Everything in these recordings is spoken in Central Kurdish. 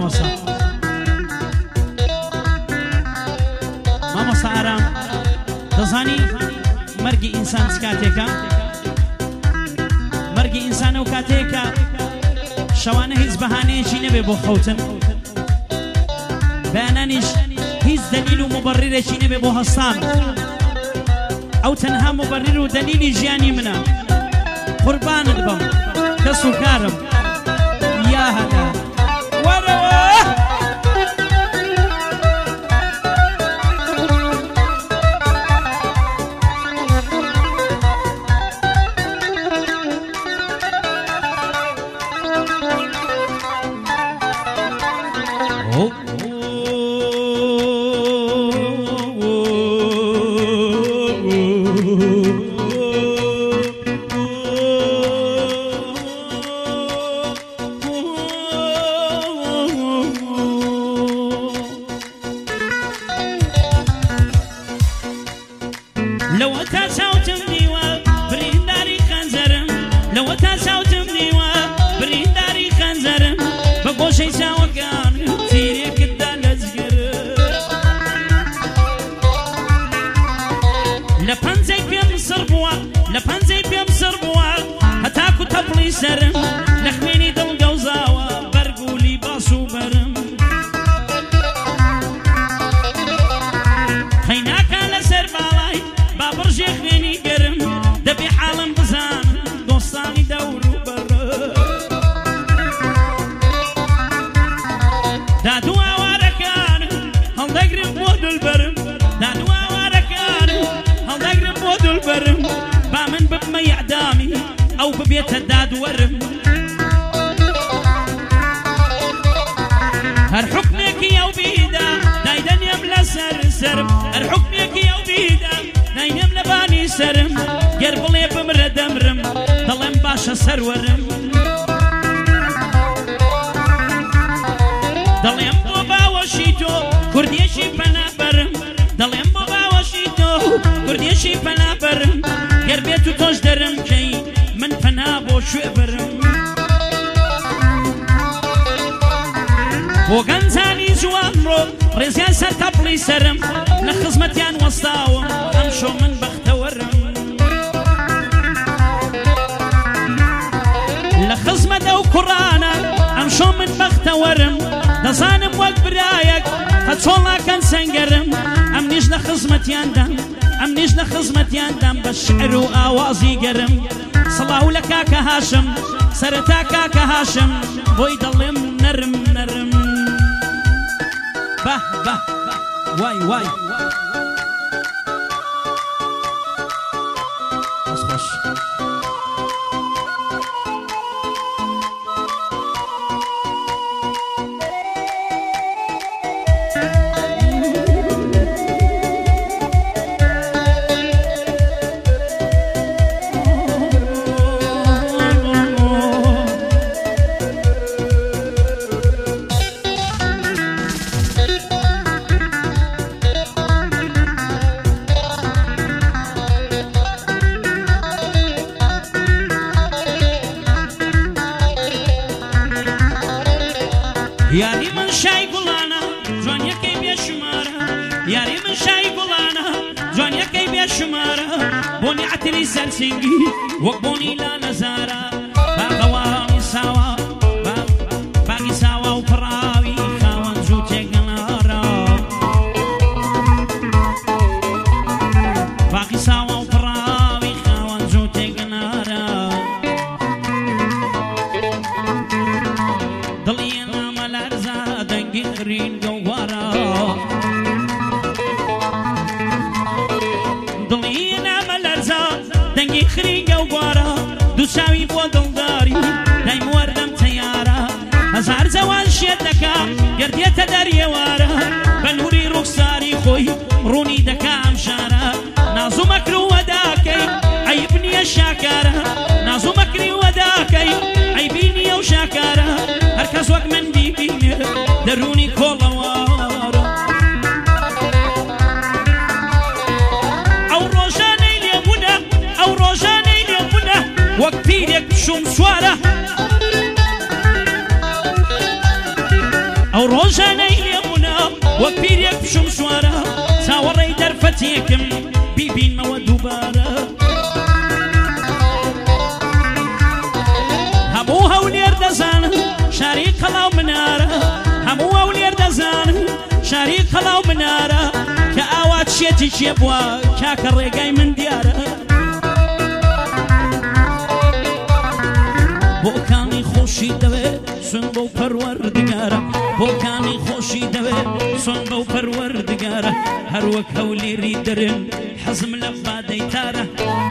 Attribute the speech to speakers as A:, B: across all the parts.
A: مامۆستا ئارام دەزانی مەرگی ئینسان چ کاتێکە؟ مەرگی ئینسان ئەو کاتەیەکە شەوانە هیچ بەهانەیەکی نەبێ بۆ خەوتن، بەیانانیش هیچ دەلیل و مبەڕیرێکی نەبێ بۆ هەستان. ئەو تەنها مبەڕیر و دەلیلی ژیانی منە. قوربانت بم کەس و کارم یا هەدا وەرەوە بەشعر و ئاوازی گەرم سڵاو لە کاکە هاشم سەرەتا کاکە هاشم بۆی دەڵێم نەرم نەرم بە بە وای وای خۆش یاری من شای گوڵانە جوانیەکەی بێشمارە یاری من شای گوڵانە جوانیەکەی بێشمارە بۆنی عەتری سەرسنگی وەک بۆنی لا نەزارە باغەواڵی ساوە باگی ساوە و پڕاوی خاوەن جوو تێگەڵارە باقی ساوە و پڕاوی خاوەن جوو تێگەڵارە دڵی خرين جوارا ضلينا ملرزا دنجي خرين جوارا دوساوي بودلداري دايم وردم تيارا هزار زوان شيتكا قرديت داري وارا بنوري رخصاري خوي روني دكا امشارا نازو مكرو وداكي عيبني الشاكارا نازو مكري وداكي عيبيني وشاكارا هركز وقت من بيبيني دروني كولوارا او روجاني ليبونا او روجاني ليبونا وقتيلك شمسوارا ئەو ڕۆژانەی لێبوونا وەک پیرێک پشم سوارە چاوەڕێی دەرفەتێکم بیبینمەوە دووبارە هەموو هەولێر دەزانن شاری قەڵاو منارە هەموو هەولێر دەزانن شاری قەڵاو منارە کە ئاوا چێتی چێ بووە کاکە ڕێگای من دیارە بۆکانی خۆشی دەوێت سون بەو پەروەردگارە بۆکانی خۆشی دەوێت سون بەو پەروەردگارە هەروەک هەولێری دەرن حەزم لە بادەی تارە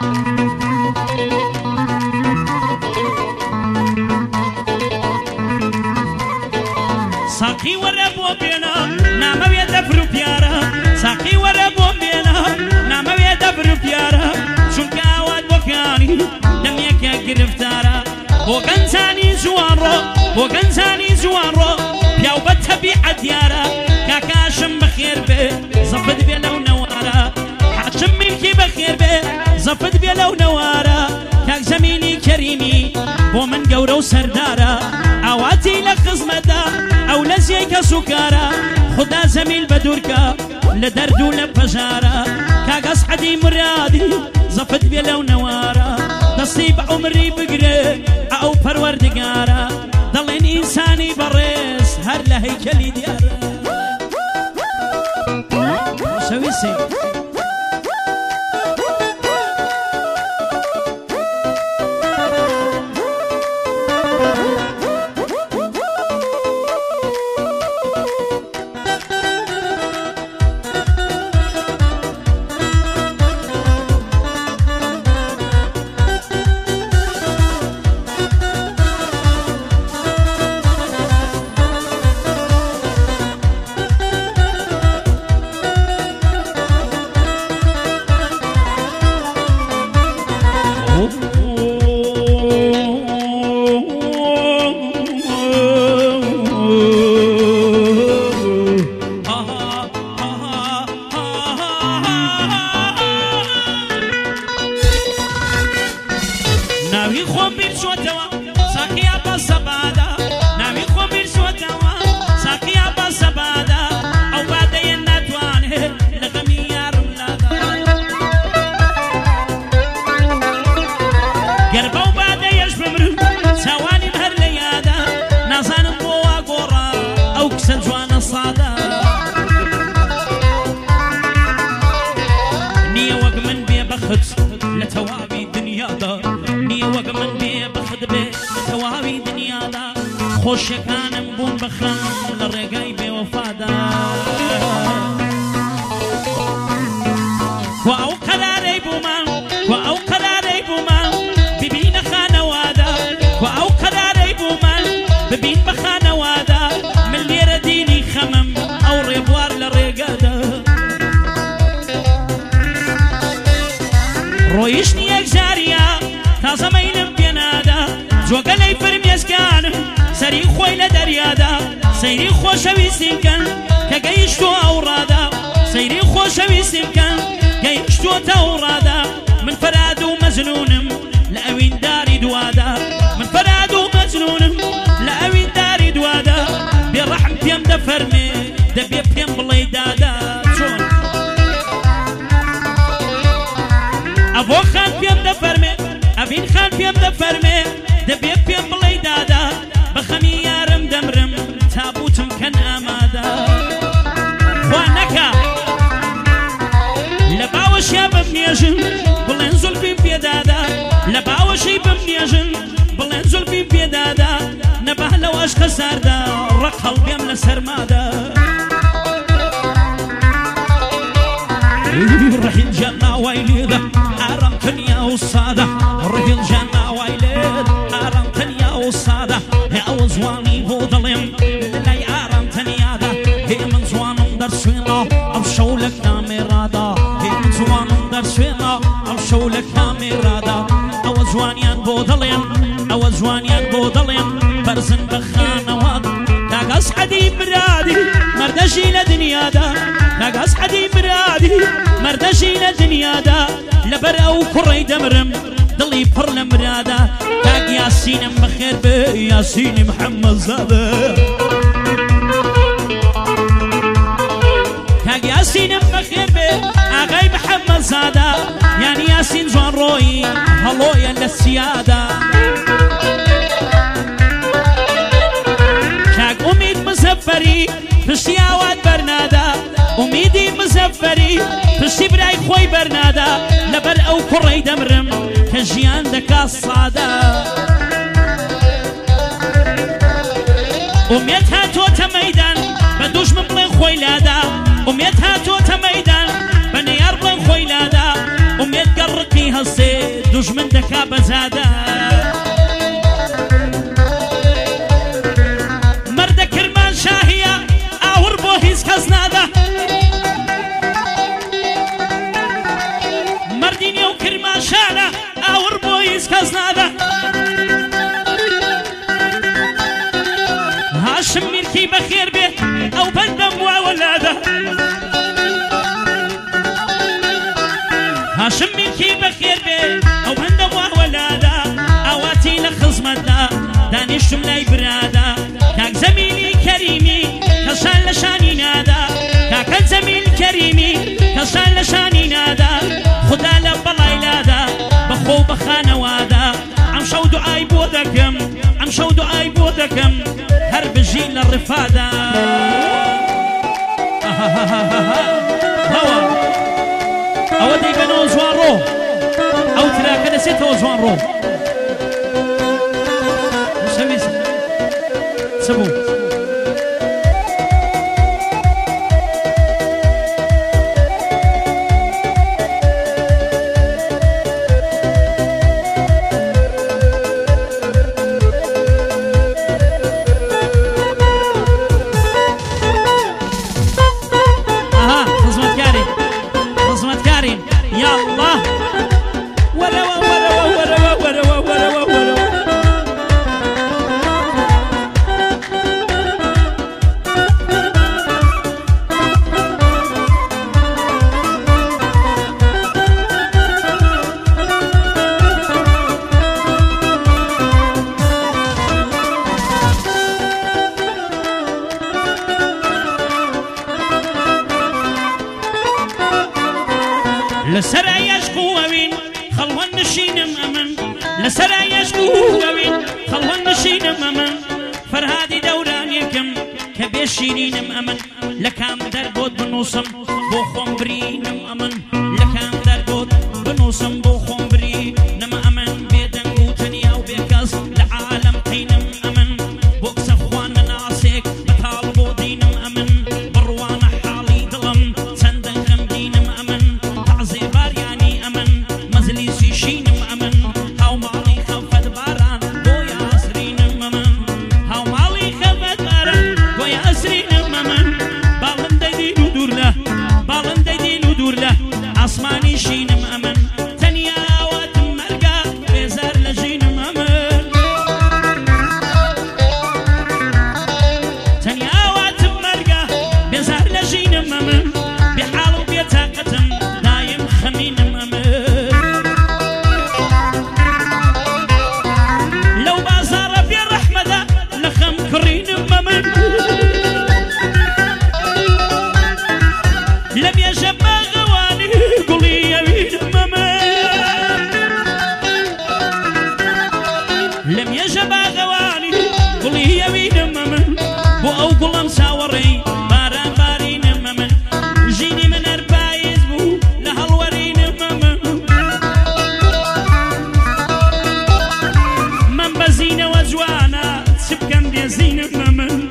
A: ساقی وەرە بۆ بێنە نامەوێ دەبر و پیارە ساقی وەرە بۆ بێنە نامەوێ دەبر و پیارە چونکە ئاوات بۆکانی دەمێکە گرفتارە بۆ گەنجانی جوانڕۆ بۆ گەنجانی جوانڕۆ پیاو بە تەبیعەت دیارە کاکاشم بەخێر بێ زەفت بێ لەو نەوارە حاچم میلکی بەخێر بێ زەفت بێ لەو نەوارە کاک زەمینی کەریمی بۆ من گەورە و سەردارە ئاواتی لە خزمەتە ئەو لە زیێکە سوکارە خدا زەمیل بە دوورکە لە دەرد و لە پەژارە کاگەس عەدی مرادی زەفت بێ لەو نەوارە دەستی بە عومری بگرێ ئەو پەروەردگارە دەڵێن ئینسانی بەڕێز هەر لە هەیکەلی دیارە شەویستی ناوی خۆم بیرچۆتەوە ساقیا بە سەبادا ناوی خۆم بیرچۆتەوە ساقیا بە سەبادا ئەو بادەیە ناتوانێت لە غەمی یارم لادا گەر بەو بادەیەش بمرم چاوانیم هەر لە یادا نازانم بۆ وا گۆڕا ئەو کسە جوانە سادا نییە وەک من بێبەخت لە تەواوی دنیادا نییە وەک من بێبەخت بێ لە تەواوی دنیادا خۆشیەکانم بوون بەخەم لە ڕێگای بێوەفادا و ئەو قەرارەی بوومان و ئەو قەرارەی بوومان ببینە خانەوادا و ئەو قەرارەی بوومان ببین بە خانەوادا من لێرە دینی خەمم ئەو ڕێبوار لە ڕێگادا ڕۆیشتنی یەک جاریە تازە مەیلم پێنادا جۆگەلەی فرمێسکانم سەری خۆی لە دەریادا سەیری خۆشەویستی بکەن کە گەیشتووە ئەو ڕادا سەیری خۆشەویستی بکەن گەیشتووەتە ئەو ڕادا من فەراد و مەجنونم لە ئەوینداری دوادا من فەراد و مەجنونم لە ئەوینداری دوادا بێڕەحم پێم دەفەرمێ دەبێ پێم بڵێ دادا چۆن ئەبۆ خان پێم دەفەرمێ ئەڤین خان پێم دەفەرمێ دەبێ پێم بڵێ دادا بە خەمی یارم دەمرم تابوتم کەن ئامادا خوا نەکا لە باوەشیا بمنێژن بڵێن زولفیم پێدادا لە باوەشەی بمنێژن بڵێن زولفیم پێدادا نەبا لەو عەشقە ساردا ڕق هەڵبێم لە سەرمادا ڕحیل جان ناوای لێدە ئارام تەنیا و سادە ڕحیل جان ناوای لێد ئارام تەنیا و سادە ئەوە جوانی بۆ دەڵێم لەلای ئارام تەنیادا هێ من جوانم دەرسوێنە ئەم شەو لە کامێرادا هێ من جوانم دەرسوێنە ئەم شەو لە کامێرادا ئەوە جوانیان بۆ دەڵێن ئەوە جوانیان بۆ دەڵێن بەرزن بە خانەوات کاگەس عەدی برادی مەردەژی لە دنیادا کاگەس عەدی برادی مەردەژی لە دنیادا لەبەر ئەو کوڕەی دەمرم دڵی پڕ لە مرادا کاک یاسینم بەخێر بێ یاسینی محەممەد زادە نانی یاسین جوان ڕۆی هەڵۆیە لە سیادا کاک ئومید مزەفەری پشتی ئاوات بەرنادا ئومیدی مزەفەری پشتی برای خۆی بەرنادا لەبەر ئەو کوڕەی دەمرم کە ژیان دەکات سادە ئومێد هاتۆتە مەیدان بە دوژمن بڵێن خۆی لادا ئومێد هاتۆتە مەیدان بە نەیار بڵێن خۆی لادا ئومێد گەڕقی هەستێ دوژمن دەکا بەزادە مەردە کرمان شاهیە ئاور بۆ هیچ کەس نادا مەردی نێو کرمان شانە ئاور بۆ هیچ کەس نادا هاشم میرکی بەخێر بێ ئەو بەندەم واوەلادا هاشم میرکی بەخێر بێ ئەو بەندەم واوەلادا ئاواتی لە خزمەتدا دانیشتم لای برادا کاک زەمیلی کەریمی کەسان لە شانی نادا کاکە زەمیل کەریمی کەسان لە شانی نادا خدا لە بەڵای لادا بەخۆ و بەخانەوادا ئەم شەو دوعای بۆ دەکەم ئەم شەو دوعای بۆ دەکەم هەر بژی لە ڕفادا هەوە ئەوە دەیبەنەوە جوان ڕۆ ئەو تراکە دەچێتەوە جوان ڕۆ چ بوو لسرا يشقوين خلوان نشينم أمن لسرا يشقوين خلوان نشينم أمن فرهادي دوران يكم كبيشينم أمن لكام دربود بنوسم بوخم برينم أمن لكام دربود بنوسم بوخم برينم أمن بيدن قوتني أو بيكاز لعالم قينم أمن بوكس أخوان ناسك بطالبو دينم أمن بروان حالي ظلم سندن غمدينم أمن شينم أمن هاو مالي خفت باران بويا أسرينم أمن هاو مالي خفت باران بويا أسرينم أمن بالن ديديلو دور له بالن ديديلو دور له عصماني شينم أمن تنيا وات مرقا بيزار لجينم أمن تنيا وات مرقا بيزار لجينم أمن بحالو بيتاقتم دايم خمينم أمن لم يجب غواني قولي يمين ممن لم يجب غواني قولي يمين ممن بو أو قلم ساوري باران بارين ممن جيني من أربايز بو لهالورين ممن من بزين وجوانا سبكم بيزين ممن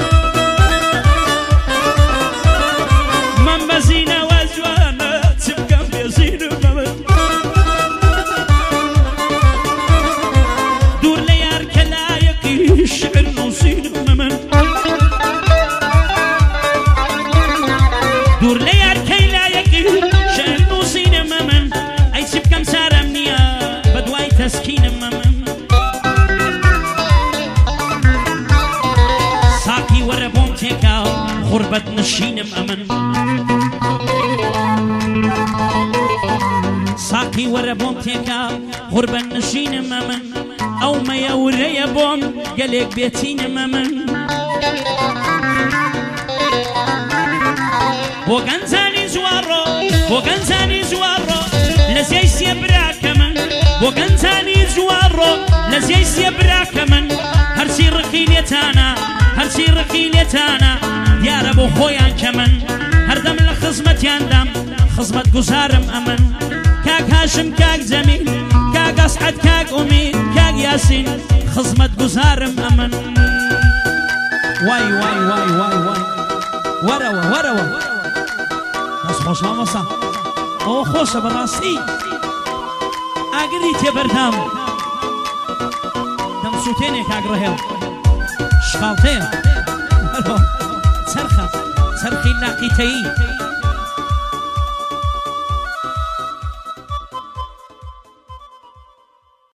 A: بزينة وزوانا تبقى بيزينة ممن دور ليار كلايقي الشعر نوصينة ممن دور ليار كلايقي شعر نوصينة ممن أي تبقى مسارة منيا بدواي تسكينة ممن ساقي وربوم تيكاو غربة نشينة ممن ساقي ورا بوم تيكا غربة نشين ممن أو ما يوري بوم قالك بيتين ممن وغنزاني زوارو لزي ڕقی لێتانە هەرچی ڕقی لێتانە دیارە بۆ خۆیان کە من هەردەم لە خزمەتیاندام خزمەت گوزارم ئەمن کاک هاشم کاک جەمیل کاک ئەسعەد کاک ئومید کاک یاسین خزمەت گوزارم ئەمن وای وای وای وای وای وەرەوە وەرەوە دەست خۆشە مەسا ئەوە خۆشە بەڕاستی ئاگری تێبەردام دەمسووتێنێ کاک ڕەهێڵ شخاڵتەیە چەرخە چەرخی ناقیتەیی